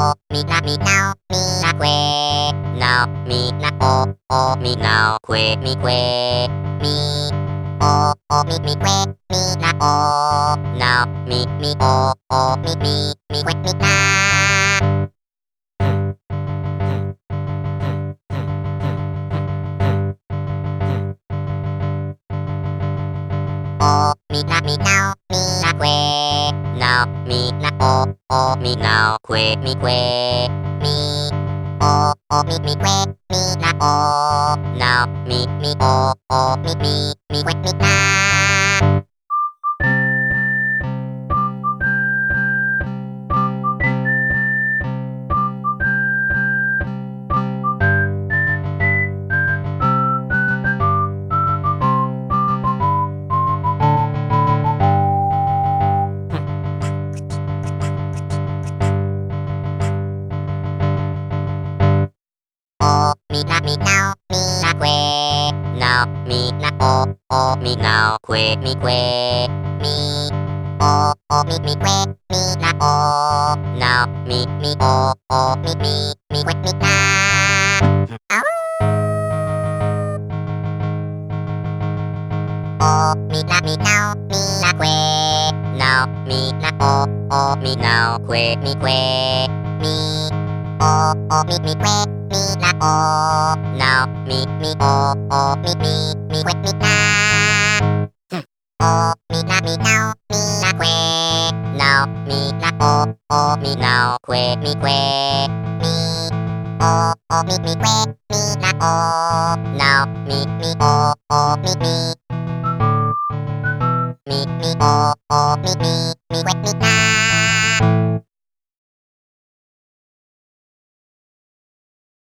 mi na mi now mi na que now mi na o mi now que mi mi o mi que mi na o now mi o mi que mi na o mi now mi na que now mi na o mi now que mi o mi que mi na o now mi o mi que mi na mi now mi na que now mi na o mi now que mi mi o mi que mi na o now mi o mi que mi na o mi now mi na que now mi na o mi now que mi o mi que mi na o now mi o mi que mi na o mi now mi na que now mi na o mi now que mi o mi que mi na o now mi o mi o mi que mi na